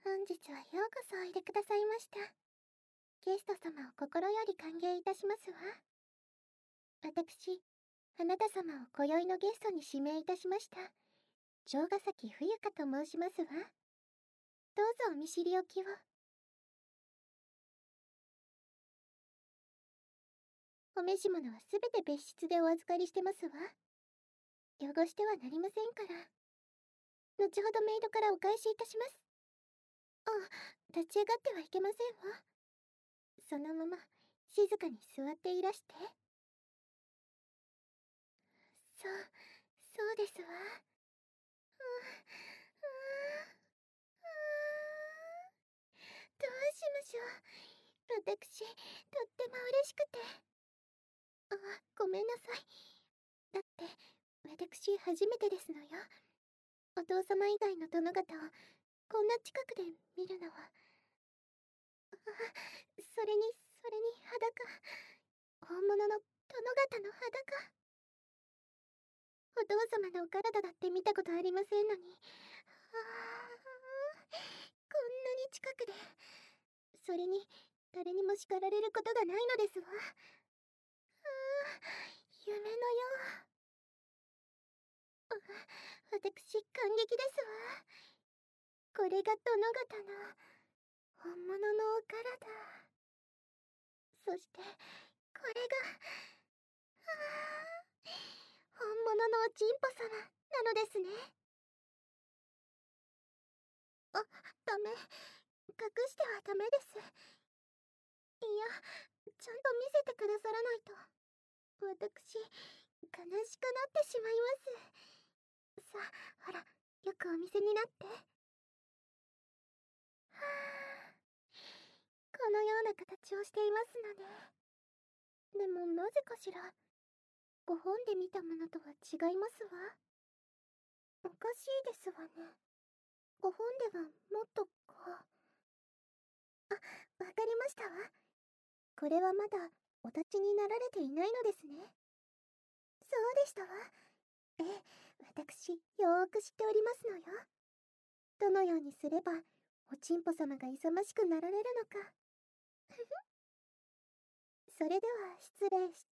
本日はようこそおいでくださいました。ゲスト様を心より歓迎いたしますわ。私、あなた様を今宵のゲストに指名いたしました。城ヶ崎冬香と申しますわ。どうぞお見知りおきを。お召し物はすべて別室でお預かりしてますわ。汚してはなりませんから。後ほどメイドからお返しいたします。あ、立ち上がってはいけませんわ。そのまま静かに座っていらして。そうですわ。どうしましょう。私、とっても嬉しくて。ごめんなさい。だって、私初めてですのよ。お父様以外の殿方をこんな近くで見るのは。それに裸。本物の殿方の裸。お父様のお体だって見たことありませんのに。こんなに近くで。それに、誰にも叱られることがないのですわ。夢のよう。私、感激ですわ。これが殿方の本物のお体。そして、これが、本物のおちんぽ様なのですね。ダメ。隠してはダメです。いや、ちゃんと見せてくださらないと。私、悲しくなってしまいます。さあ、ほら、よくお見せになって。このような形をしていますのね。でもなぜかしら、ご本で見たものとは違いますわ。おかしいですわね。ご本ではもっとわかりましたわ。これはまだお立ちになられていないのですね。そうでしたわ。ええ、私、よーく知っておりますのよ。どのようにすれば、おちんぽ様が勇ましくなられるのか。それでは失礼して。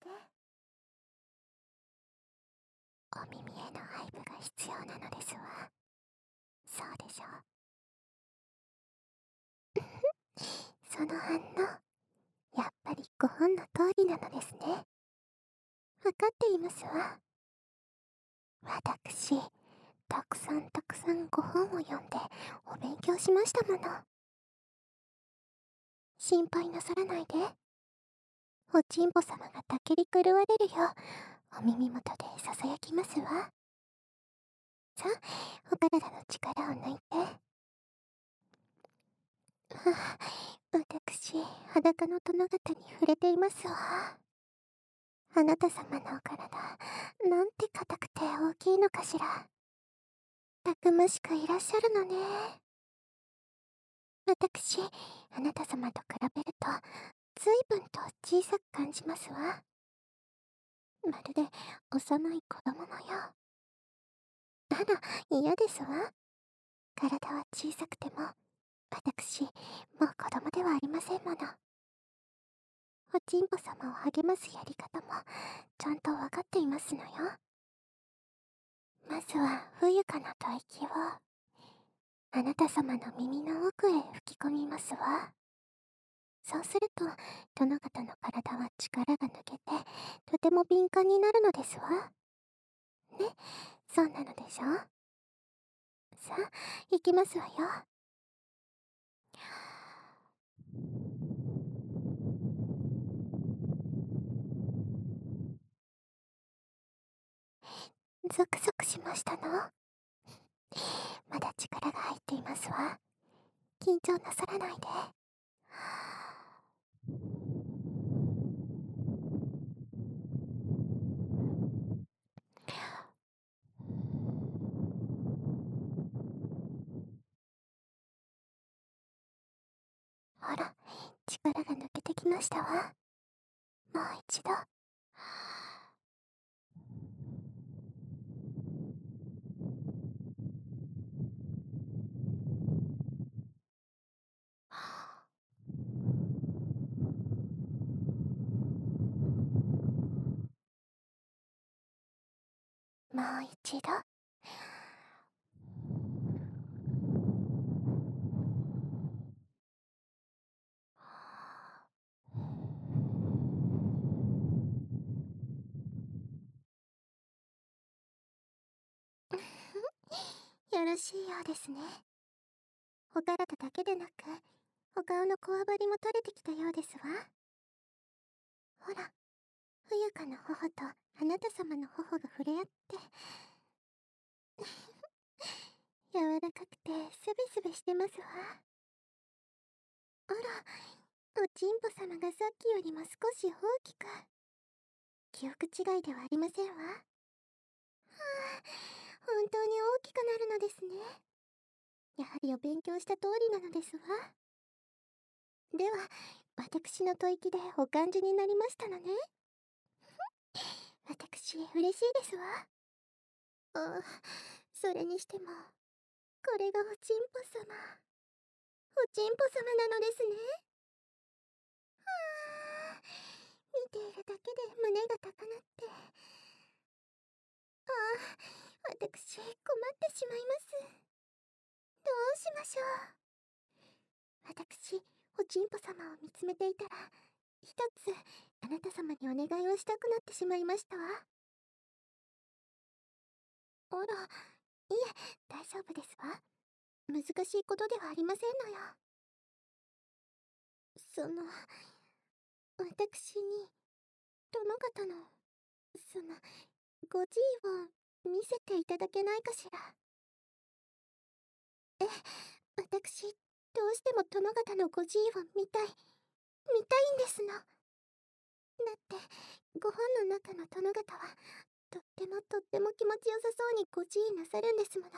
お耳への配布が必要なのですわ。そうでしょう。その反応、やっぱりご本の通りなのですね。わかっていますわ。私、たくさんご本を読んでお勉強しましたもの。心配なさらないで。おちんぽ様がたけり狂われるよう、お耳元でささやきますわ。さあ、お体の力を抜いて。私、裸の殿方に触れていますわ。あなた様のお体、なんて硬くて大きいのかしら。たくましくいらっしゃるのね。私、あなた様と比べると、随分と小さく感じますわ。まるで幼い子供のよう。あら、嫌ですわ。体は小さくても、私、もう子供ではありませんもの。おちんぽ様を励ますやり方も、ちゃんとわかっていますのよ。まずは、冬香の吐息を、あなた様の耳の奥へ吹き込みますわ。そうすると、殿方の体は力が抜けて、とても敏感になるのですわ。ね、そうなのでしょう。さあ、行きますわよ。ゾクゾクしましたの？まだ力が入っていますわ。緊張なさらないで。ほら、力が抜けてきましたわ。もう一度。 う一度。よろしいようですね。お体だけでなく、お顔のこわばりも取れてきたようですわ。ほら、冬香の頬とあなた様の頬が触れ合って、柔らかくてスベスベしてますわ。あら、おちんぽ様がさっきよりも少し大きく。記憶違いではありませんわ。はあ、本当に大きくなるのですね。やはりお勉強した通りなのですわ。では、私の吐息でお感じになりましたのね。私、嬉しいですわ。あ、それにしても、これがおちんぽ様。おちんぽ様なのですね。はあ、見ているだけで胸が高鳴って。ああ、私、困ってしまいます。どうしましょう。私、おちんぽ様を見つめていたら、一つ、あなた様にお願いをしたくなってしまいましたわ。あら、いえ、大丈夫ですわ。難しいことではありませんのよ。私に、殿方の、ご自意を見せていただけないかしら。え、私、どうしても殿方のご自意を見たいんですの。だって、ご本の中の殿方は、とっても気持ちよさそうにご自意なさるんですもの。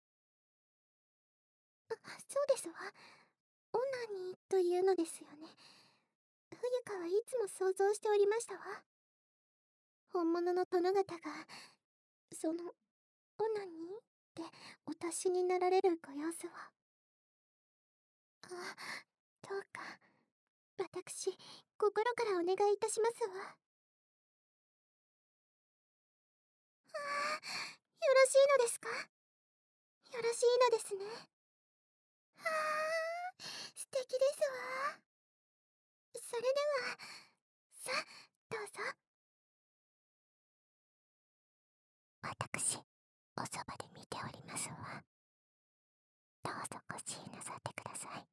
そうですわ。オナニーというのですよね。冬香はいつも想像しておりましたわ。本物の殿方が、オナニーってお達しになられるご様子を。どうか、私、心からお願いいたしますわ。よろしいのですか？よろしいのですね。素敵ですわ。それでは、さ、どうぞ。私、おそばで見ておりますわ。どうぞご自由なさってください。